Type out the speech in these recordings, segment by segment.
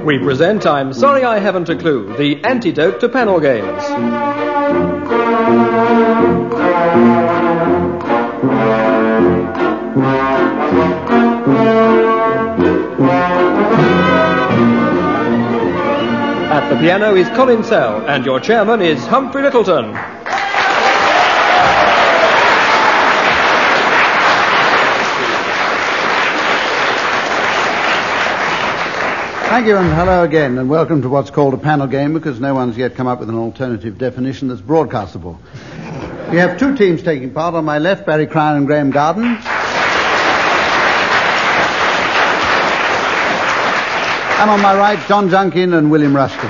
We present I'm Sorry I Haven't a Clue, the antidote to panel games. At the piano is Colin Sell, and your chairman is Humphrey Littleton. Thank you, and hello again, and welcome to what's called a panel game, because no one's yet come up with an alternative definition that's broadcastable. We have two teams taking part. On my left, Barry Cryan and Graham Garden. And on my right, John Junkin and William Rushton.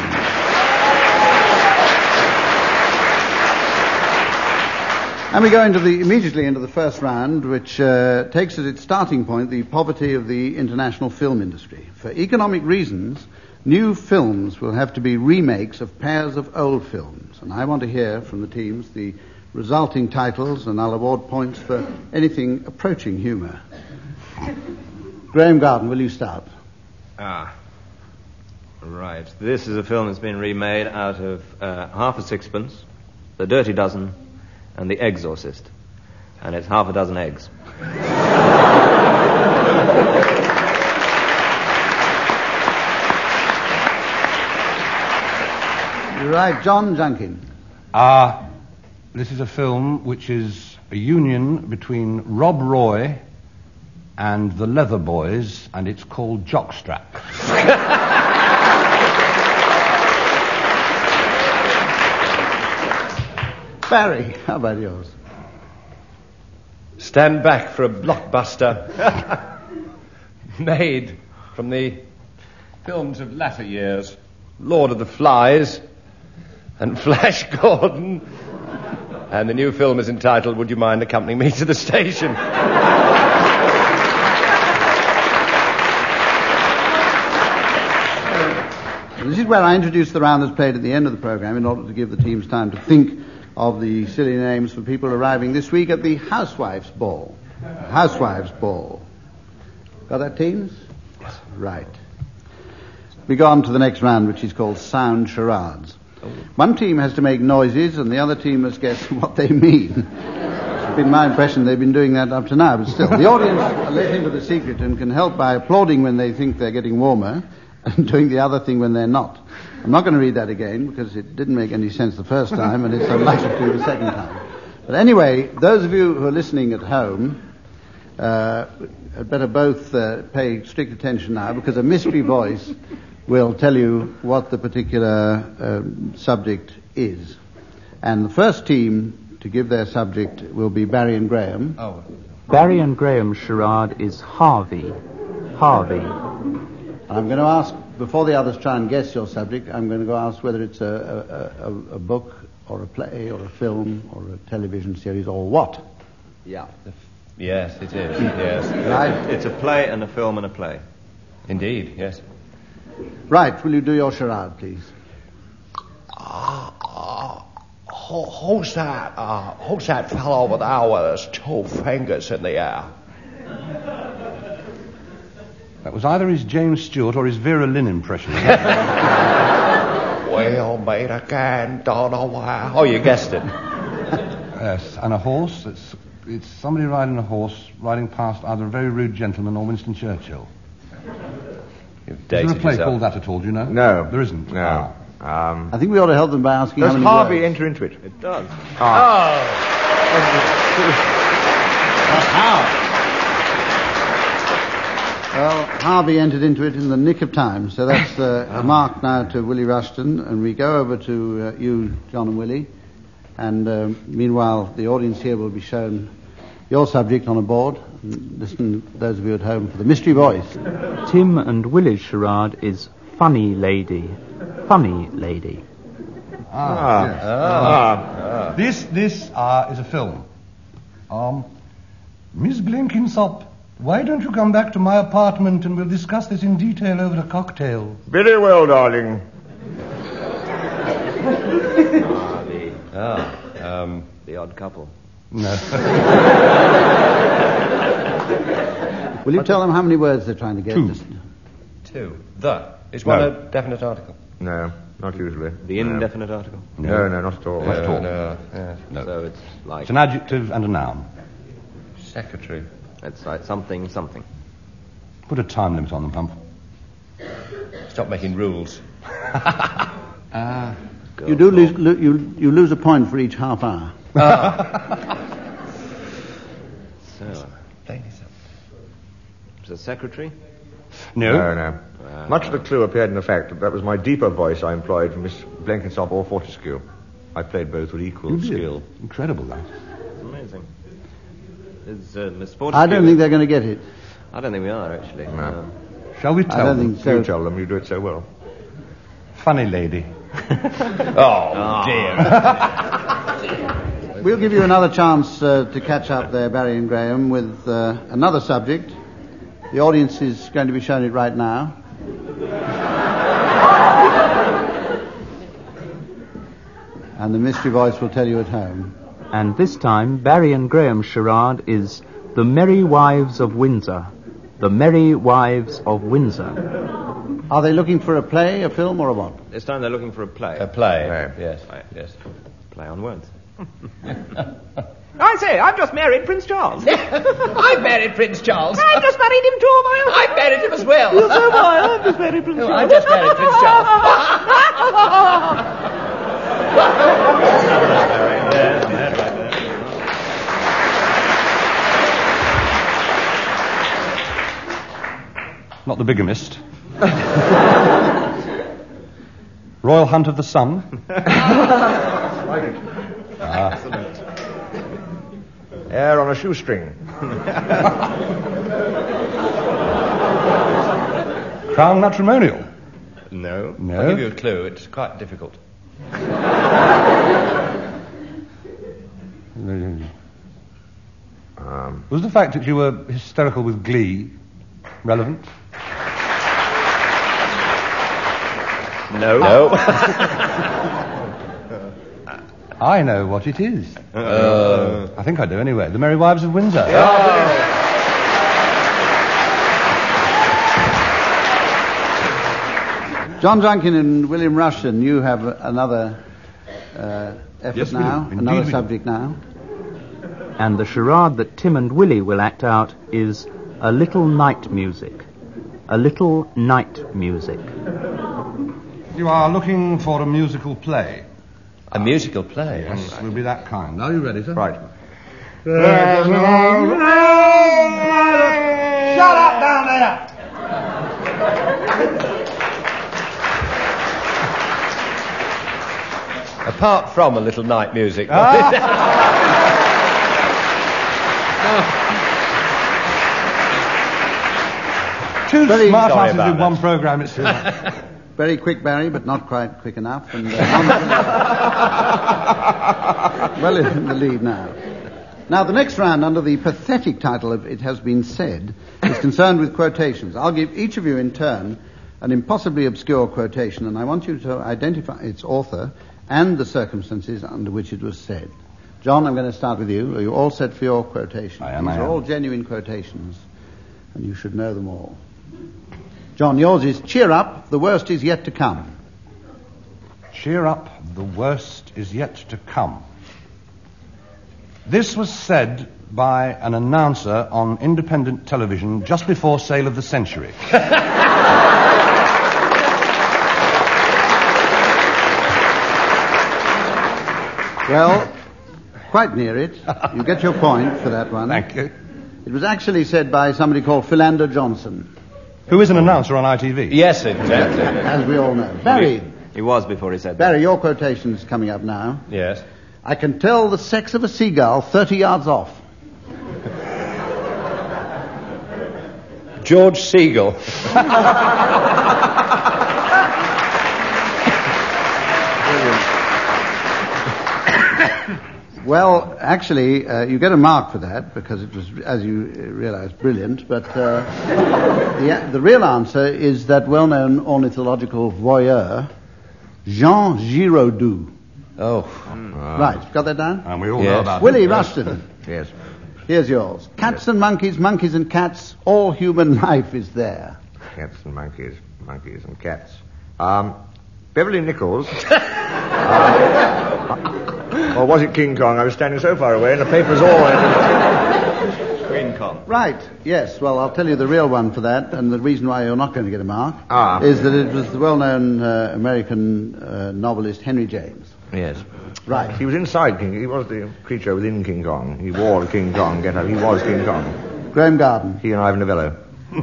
And we go immediately into the first round, which takes as its starting point the poverty of the international film industry. For economic reasons, new films will have to be remakes of pairs of old films. And I want to hear from the teams the resulting titles, and I'll award points for anything approaching humour. Graham Garden, will you start? Right. This is a film that's been remade out of Half a Sixpence, The Dirty Dozen, and The Exorcist. And it's half a dozen eggs. You're right, John Junkin. This is a film which is a union between Rob Roy and the Leather Boys, and it's called Jockstrap. Barry, how about yours? Stand Back for a blockbuster made from the films of latter years, Lord of the Flies and Flash Gordon. And the new film is entitled Would You Mind Accompanying Me to the Station? This is where I introduce the round that's played at the end of the programme in order to give the teams time to think of the silly names for people arriving this week at the Housewives' Ball. Housewives' Ball. Got that, teams? Yes. Right. We go on to the next round, which is called Sound Charades. One team has to make noises, and the other team must guess what they mean. It's been my impression they've been doing that up to now, but still. The audience are let into the secret and can help by applauding when they think they're getting warmer and doing the other thing when they're not. I'm not going to read that again because it didn't make any sense the first time and it's unlikely to the second time. But anyway, those of you who are listening at home had better both pay strict attention now, because a mystery voice will tell you what the particular subject is. And the first team to give their subject will be Barry and Graham. Barry and Graham's charade is Harvey. Harvey. I'm going to ask, before the others try and guess your subject, I'm going to go ask whether it's a book or a play or a film or a television series or what. Yeah. Yes, it is. Yes. Right. It's a play and a film and a play. Indeed, yes. Right. Will you do your charade, please? Who's that fellow with his two fingers in the air? That was either his James Stewart or his Vera Lynn impression. We'll meet again, don't know why. Oh, you guessed it. Yes, and a horse. It's somebody riding a horse, riding past either a very rude gentleman or Winston Churchill. You've Is there a play yourself. called that at all, do you know? No. There isn't? No. I think we ought to help them by asking how Does many Harvey words. enter into it? It does. How? Well, Harvey entered into it in the nick of time, so that's a mark now to Willie Rushton, and we go over to you, John and Willie, and meanwhile the audience here will be shown your subject on a board. And listen, those of you at home, for the mystery voice. Tim and Willie's charade is Funny Lady. Funny Lady. Yes. This is a film. Miss Blenkinsop, why don't you come back to my apartment and we'll discuss this in detail over a cocktail? Very well, darling. The Odd Couple. No. Will you tell them how many words they're trying to get? Two. Two. The. Is one No. a definite article? No, not usually. The indefinite article? No, not at all. Not at all. No. Yes. No. So it's like... It's an adjective and a noun. Secretary. It's like something, something. Put a time limit on them, Hump. Stop making rules. You do you lose a point for each half hour. So, it's a secretary? No. Much of the clue appeared in the fact that was my deeper voice I employed for Miss Blenkinsop or Fortescue. I played both with equal skill. Incredible, that. It's amazing. Is Miss Fortescue... I don't think they're going to get it. I don't think we are, actually. No. Shall we I tell don't them? think so. You tell them, you do it so well. Funny lady. Oh, dear. We'll give you another chance to catch up there, Barry and Graham, with another subject. The audience is going to be shown it right now. And the mystery voice will tell you at home. And this time, Barry and Graham's charade is The Merry Wives of Windsor. The Merry Wives of Windsor. Are they looking for a play, a film, or a what? This time they're looking for a play. A play. Play. Yes. Right. Yes. Play on words. I say, I've just married Prince Charles. I married Prince Charles. I've just married him too, my I married him as well. So have I. I've just married Prince Charles. I just married Prince Charles. Not the bigamist. Royal Hunt of the Sun. Excellent. Air on a shoestring. Crown Matrimonial. No. No. I'll give you a clue. It's quite difficult. Was the fact that you were hysterical with glee relevant? No. I know what it is. I think I do anyway. The Merry Wives of Windsor. John Duncan and William Rushton, you have another effort Yes, we now, do. Indeed another we do. subject now. And the charade that Tim and Willie will act out is A Little Night Music. A Little Night Music. You are looking for a musical play. A musical play. Yes, will be that kind. Are you ready, sir? Right. Shut up down there. Apart from a little night music. Two Very smart sorry asses about in that. one programme, it's Very quick, Barry, but not quite quick enough. And well in the lead now. Now, the next round, under the pathetic title of It Has Been Said, is concerned with quotations. I'll give each of you in turn an impossibly obscure quotation, and I want you to identify its author and the circumstances under which it was said. John, I'm going to start with you. Are you all set for your quotations? I am, These I are am. all genuine quotations, and you should know them all. John, yours is, cheer up, the worst is yet to come. Cheer up, the worst is yet to come. This was said by an announcer on independent television just before Sale of the Century. Well, quite near it. You get your point for that one. Thank you. It was actually said by somebody called Philander Johnson, Who is an announcer on ITV? Yes, exactly. as we all know. Barry, He was before he said Barry, your quotation's coming up now. Yes. I can tell the sex of a seagull 30 yards off. George Segal. Well, actually, you get a mark for that because it was, as you realize, brilliant. But the real answer is that well-known ornithological voyeur, Jean Giraudoux. Oh. Right, got that down? And we all Yes. know about Willie it. Rushton. Yes. Here's yours. Cats and monkeys, monkeys and cats, all human life is there. Cats and monkeys and cats. Beverly Nichols. Or was it King Kong? I was standing so far away and the paper's all... Queen Kong. Right, yes. Well, I'll tell you the real one for that, and the reason why you're not going to get a mark is that it was the well-known American novelist Henry James. Yes. Right. He was inside King. He was the creature within King Kong. He wore the King Kong get-up. He was King Kong. Graham Garden. He and Ivan Novello.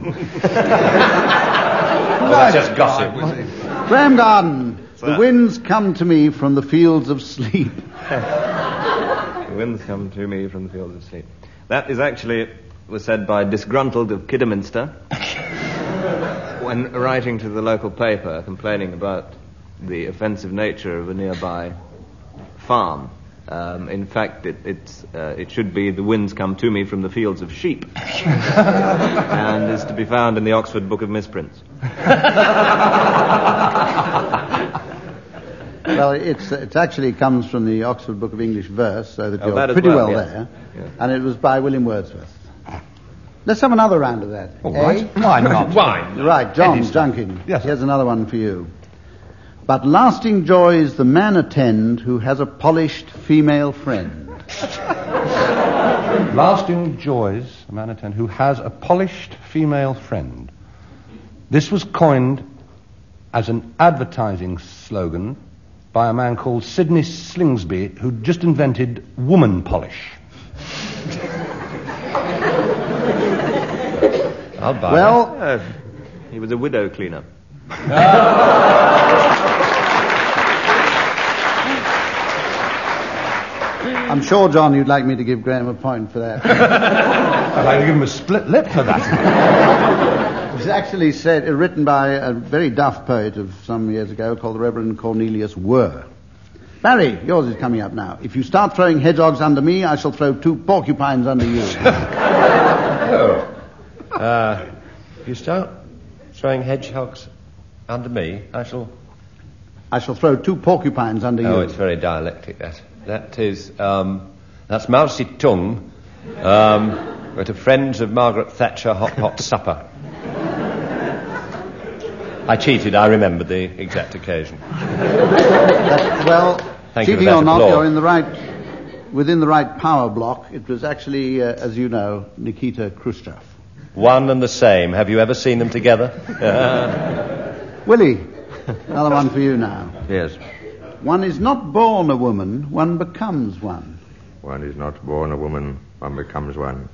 That's just gossip. Graham Garden. The winds come to me from the fields of sleep. The winds come to me from the fields of sleep. That is actually was said by Disgruntled of Kidderminster when writing to the local paper complaining about the offensive nature of a nearby farm. In fact, it should be the winds come to me from the fields of sheep, and is to be found in the Oxford Book of Misprints. Well, it actually comes from the Oxford Book of English Verse, so that you're that pretty well yes. there. Yes. And it was by William Wordsworth. Let's have another round of that. All right. Why not? Wine. Right, John Junkin. Yes, sir. Here's another one for you. But lasting joys the man attend who has a polished female friend. Lasting joys, a man attend who has a polished female friend. This was coined as an advertising slogan by a man called Sidney Slingsby, who just invented woman polish. I'll buy Well, He was a widow cleaner. I'm sure, John, you'd like me to give Graham a point for that. I'd like to give him a split lip for that. It was actually written by a very daft poet of some years ago called the Reverend Cornelius Were. Barry, yours is coming up now. If you start throwing hedgehogs under me, I shall throw 2 porcupines under you. If you start throwing hedgehogs under me, I shall throw 2 porcupines under you. Oh, it's very dialectic, that. That is, that's Mao Zedong, at a Friends of Margaret Thatcher hot supper. I cheated, I remembered the exact occasion. Well, Thank you for cheating that or not, applause. you're within the right power block. It was actually, as you know, Nikita Khrushchev. One and the same. Have you ever seen them together? Willie, another one for you now. Yes. One is not born a woman, one becomes one. One is not born a woman, one becomes one.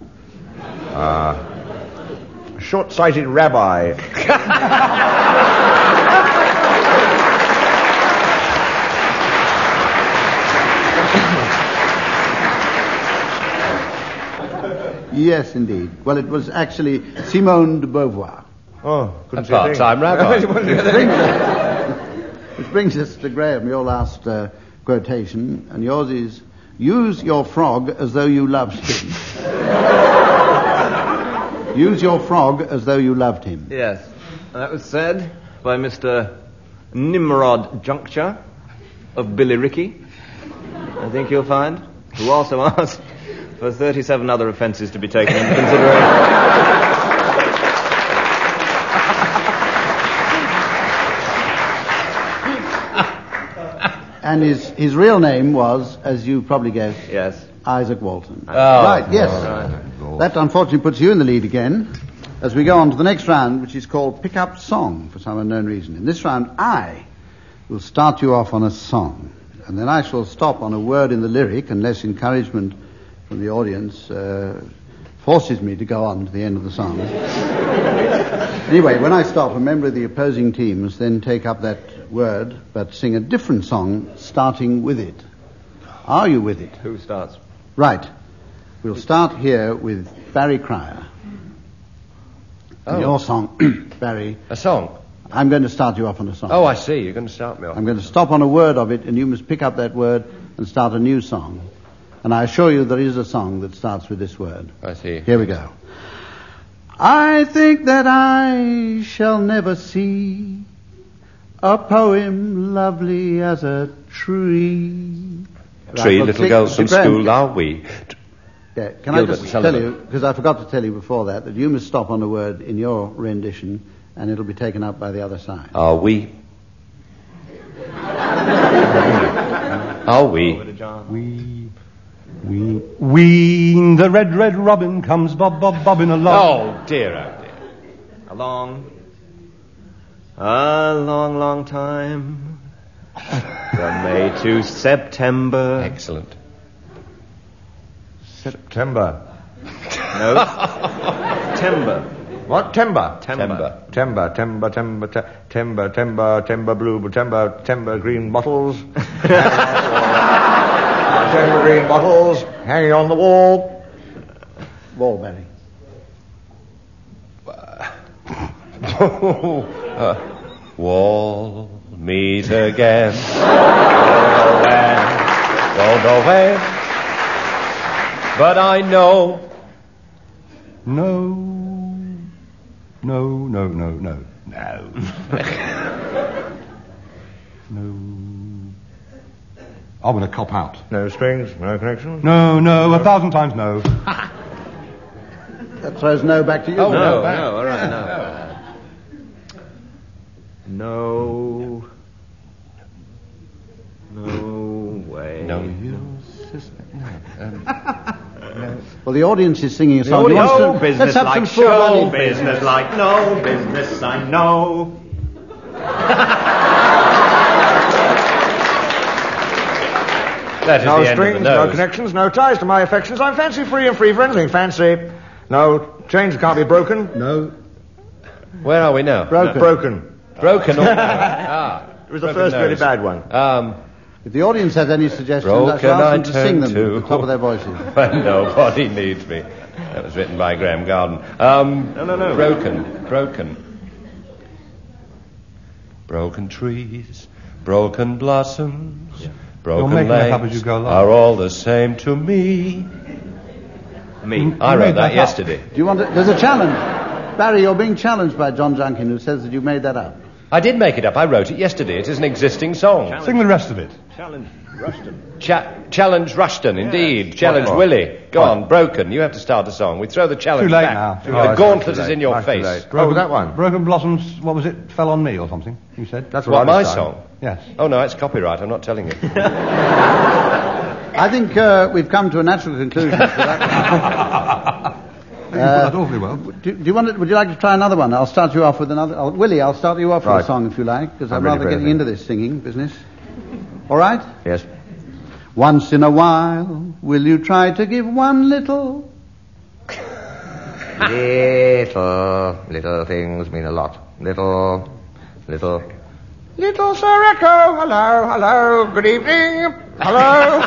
Short-sighted rabbi. Yes, indeed. Well, it was actually Simone de Beauvoir. Oh, couldn't A see a thing. part-time rabbi. Which brings us to Graham, your last quotation, and yours is, use your frog as though you loved him. Use your frog as though you loved him. Yes, that was said by Mr. Nimrod Juncture of Billericay, I think you'll find, who also asked for 37 other offences to be taken into consideration. And his real name was, as you probably guessed, Yes. Isaac Walton. Oh. Right, yes. That unfortunately puts you in the lead again, as we go on to the next round, which is called Pick Up Song, for some unknown reason. In this round, I will start you off on a song, and then I shall stop on a word in the lyric, unless encouragement from the audience forces me to go on to the end of the song. Anyway, when I stop, a member of the opposing team must then take up that word, but sing a different song, starting with it. Are you with it? Who starts? Right. We'll start here with Barry Cryer. Your song, Barry. A song? I'm going to start you off on a song. Oh, I see. You're going to start me off. I'm going to stop on a word of it, and you must pick up that word and start a new song. And I assure you there is a song that starts with this word. I see. Here we go. I think that I shall never see a poem lovely as a tree. Three well, little girls from Graham, school are we? Yeah, can Gilbert I just Sullivan. tell you, because I forgot to tell you before that you must stop on a word in your rendition and it'll be taken up by the other side. Are we? Are we? We, the red, red robin comes bobbing along. Oh dear, oh dear. A long, long time. From May to September. Excellent. September. No. Timber. What? Timber. Timber. Timber, blue, timber, green bottles. Timber, green bottles, hanging on the wall. Wallberry. We'll meet again. Don't know when. But I know. No. I'm going to cop out. No strings, no connection. No, 1,000 times no. That throws no back to you. Oh, No, no, all right, no. No. No way. No. Well, the audience is singing a song. No Let's business have like some full show money. business like no business, I know. That is No the end strings, of the no nose. connections, no ties to my affections. I'm fancy free and free for anything fancy. No chains can't be broken. No. Where are we now? Broken. Broken. Or... It was the first really bad one. If the audience has any suggestions, I Broken shall ask them to I sing turn them to. at the top of their voices. When nobody needs me. That was written by Graham Garden. No. Broken. Broken trees, broken blossoms, broken You're making that up legs as you go along. are all the same to me. Me. I made wrote that that up. yesterday. Do you want to... There's a challenge. Barry, you're being challenged by John Junkin, who says that you made that up. I did make it up. I wrote it yesterday. It is an existing song. Sing the rest of it. Challenge Rushton. Challenge Rushton, indeed. Challenge What? Willie. Go on, Broken. You have to start a song. We throw the challenge Too late back. now. Too The late. gauntlet Too is late. in your Much too face. late. Oh, that one. Broken Blossoms, what was it? Fell on me or something, you said? That's What, I my decided. song? Yes. Oh, no, it's copyright. I'm not telling you. I think we've come to a natural conclusion for that. You put that awfully well. Do you want to, would you like to try another one? I'll start you off with another. Willie, I'll start you off with Right. a song if you like, because I'm I'm ready rather for getting anything. into this singing business. All right? Yes. Once in a while, will you try to give one little? Little things mean a lot. Little Sir Echo, hello, good evening, hello,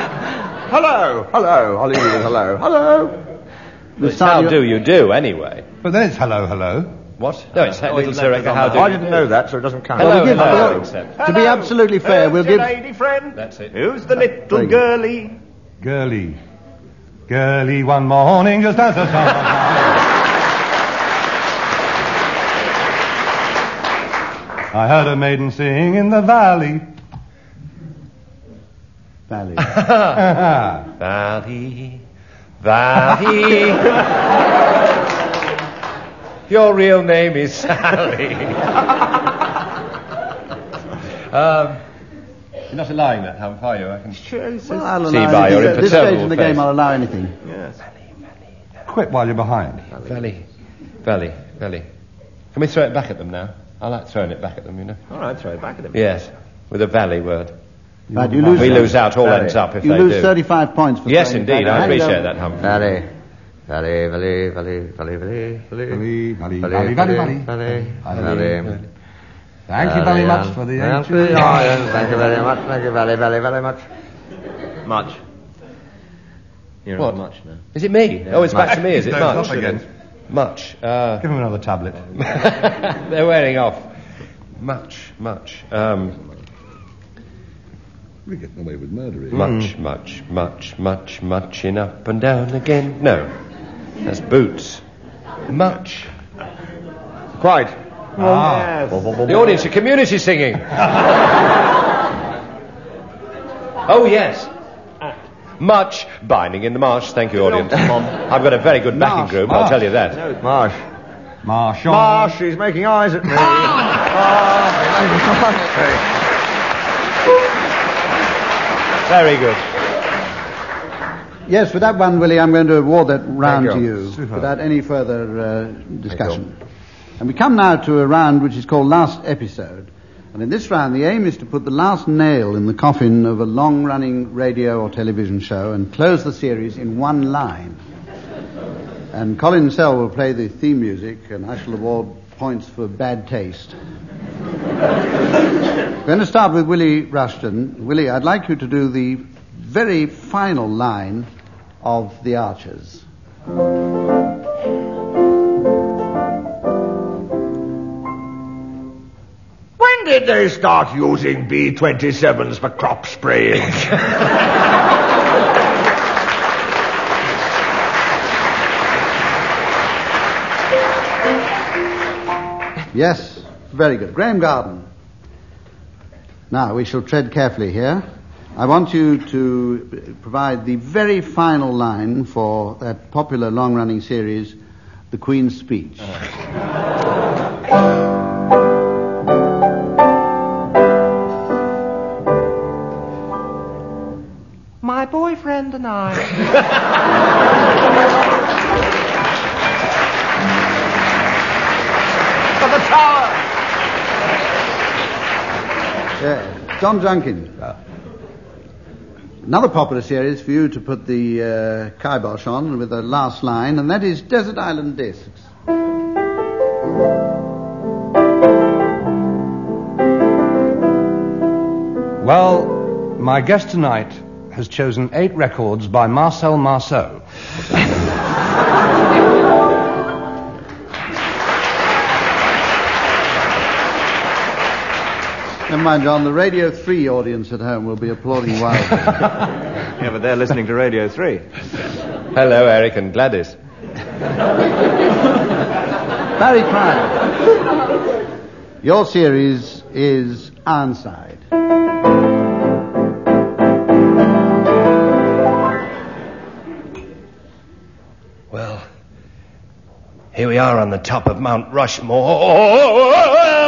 hello, I'll leave you with hello. We'll It's start how you- do you do, anyway. But then it's hello. What? No, it's Little he's Sir left Echo, us how on do that. you I didn't know that, so it doesn't count. Hello, Well, we give- hello. hello. Except. To be absolutely fair, we'll give. lady friend. That's it. Who's the little Very good. girlie? Girly, one morning just as the sun was high. I heard a maiden sing in the valley. Valley. Valley. Your real name is Sally. You're not allowing that, Humph, are you? I can Well, I'll see allow by your anything. At this stage imperturbable in the face. game, I'll allow anything. Yes. Quit while you're behind. Valley. Can we throw it back at them now? I like throwing it back at them, you know. All right, throw it back at him. Yes, with a valley word. Right, you lose. We lose out, all Valley. ends up if You they lose do. 35 points for Yes, throwing it indeed. back. I Hand it appreciate over. that, Humph. Valley. Thank you very much for the Thank ancient... you very much. Thank you very much. Much. You're What? on much now. Is it me? Oh, it's back to me, is it? No, Much. it's off again. Much. Give him another tablet. They're wearing off. Much. We're getting away with murder here. Much in up and down again. No, that's boots. Much. Quite. The audience are community singing. Oh, yes. Much binding in the marsh. Thank you, audience. I've got a very good backing Marsh, group, I'll tell you that. Marsh. Marshall. Marsh, he's making eyes at me. Very good. Yes, for that one, Willie, I'm going to award that round Thank to you. you Superb. without any further discussion. And we come now to a round which is called Last Episode. And in this round, the aim is to put the last nail in the coffin of a long-running radio or television show and close the series in one line. And Colin Sell will play the theme music, and I shall award points for bad taste. We're going to start with Willie Rushton. Willie, I'd like you to do the very final line of The Archers. When did they start using B-27s for crop spraying? Yes, very good. Graham Garden. Now, we shall tread carefully here. I want you to provide the very final line for that popular long-running series, The Queen's Speech. My boyfriend and I. For the tower! Yeah. John Junkin. Another popular series for you to put the kibosh on with the last line, and that is Desert Island Discs. Well, my guest tonight has chosen 8 records by Marcel Marceau. Never mind, John, the Radio 3 audience at home will be applauding wildly. Yeah, but they're listening to Radio 3. Hello, Eric and Gladys. Barry Cryer. Your series is Ironside. Well, here we are on the top of Mount Rushmore.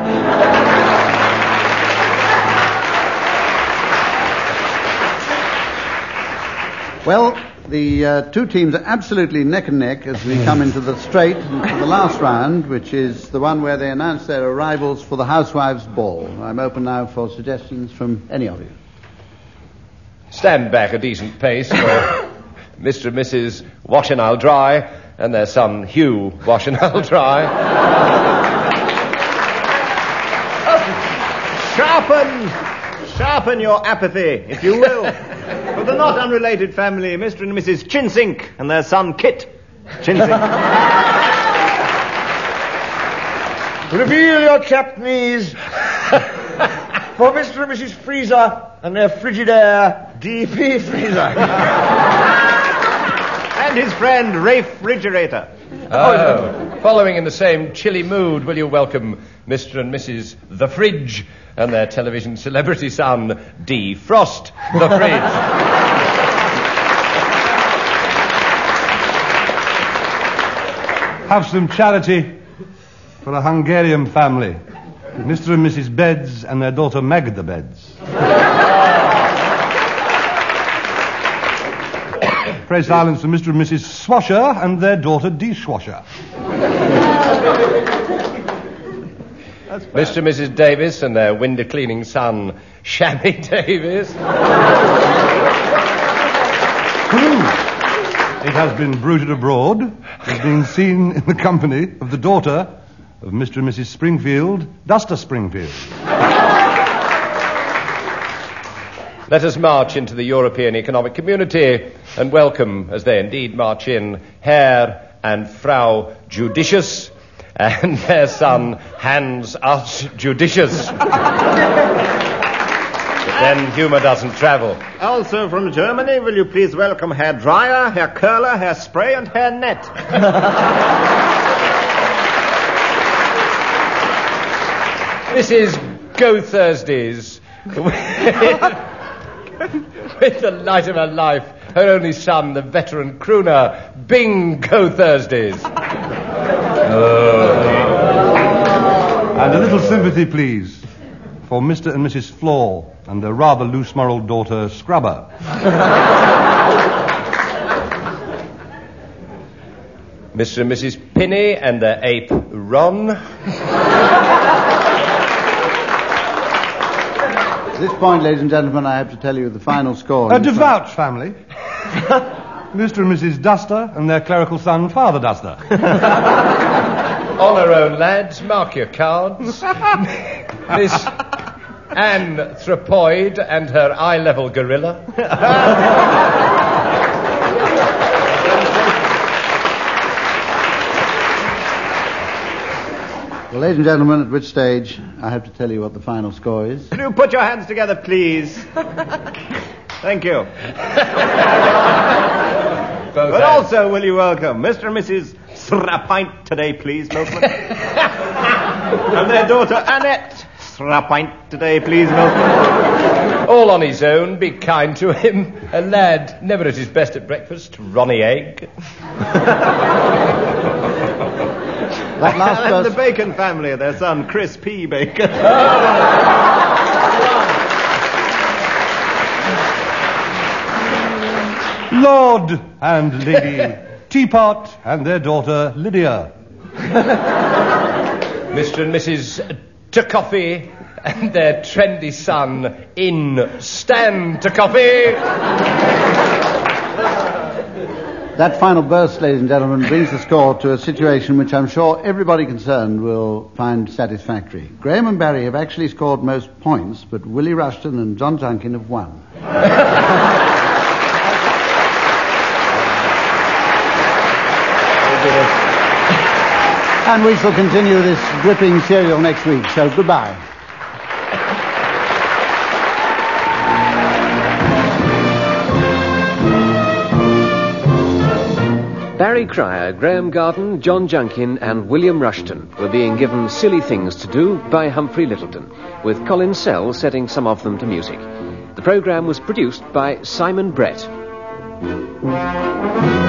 Well, the two teams are absolutely neck and neck as we come into the straight, into the last round, which is the one where they announce their arrivals for the Housewives' Ball. I'm open now for suggestions from any of you. Stand back a decent pace for Mr. and Mrs. Wash and I'll Dry and their son Hugh Wash and I'll Dry. Sharpen your apathy, if you will. For the not unrelated family, Mr. and Mrs. Chinsink and their son Kit Chinsink. Reveal your chapped knees for Mr. and Mrs. Freezer and their Frigidaire DP Freezer. And his friend Refrigerator. Oh, following in the same chilly mood, will you welcome Mr. and Mrs. The Fridge and their television celebrity son, D. Frost the Fridge. Have some charity for a Hungarian family, Mr. and Mrs. Beds and their daughter Meg the Beds. Pray silence for Mr. and Mrs. Swasher and their daughter Dishwasher. Mr. and Mrs. Davis and their window-cleaning son, Shammy Davis. It has been bruited abroad, has been seen in the company of the daughter of Mr. and Mrs. Springfield, Duster Springfield. Let us march into the European Economic Community and welcome, as they indeed march in, Herr and Frau Judicious and their son, Hans Archjudicious. But then humour doesn't travel. Also from Germany, will you please welcome Herr Dryer, Herr Curler, Herr Spray, and Herr Net. This is Go Thursdays. With the light of her life, her only son, the veteran crooner, Bing Go Thursdays. And a little sympathy, please, for Mr. and Mrs. Flaw and their rather loose-moralled daughter, Scrubber. Mr. and Mrs. Pinney and their ape, Ron. At this point, ladies and gentlemen, I have to tell you the final score. A devout family. Mr. and Mrs. Duster and their clerical son, Father Duster. On her own, lads, mark your cards. Miss Anthropoid and her eye-level gorilla. Well, ladies and gentlemen, at which stage I have to tell you what the final score is. Can you put your hands together, please? Thank you. But also, will you welcome Mr. and Mrs. Srapint today, please, milkman? And their daughter, Annette Srapint today, please, milkman. All on his own, be kind to him. A lad, never at his best at breakfast, Ronnie Egg. That last And the verse... Bacon family, their son, Chris P. Bacon. Lord and Lady Teapot and their daughter, Lydia. Mr. and Mrs. Coffee and their trendy son, Stan Coffee. That final burst, ladies and gentlemen, brings the score to a situation which I'm sure everybody concerned will find satisfactory. Graham and Barry have actually scored most points, but Willie Rushton and John Junkin have won. And we shall continue this gripping serial next week, so goodbye. Barry Cryer, Graham Garden, John Junkin and William Rushton were being given silly things to do by Humphrey Littleton, with Colin Sell setting some of them to music. The programme was produced by Simon Brett.